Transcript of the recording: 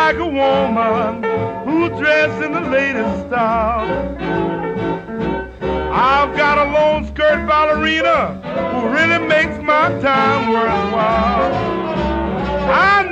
like a woman who's dressed in the latest style. I've got a long skirt ballerina who really makes my time worthwhile. I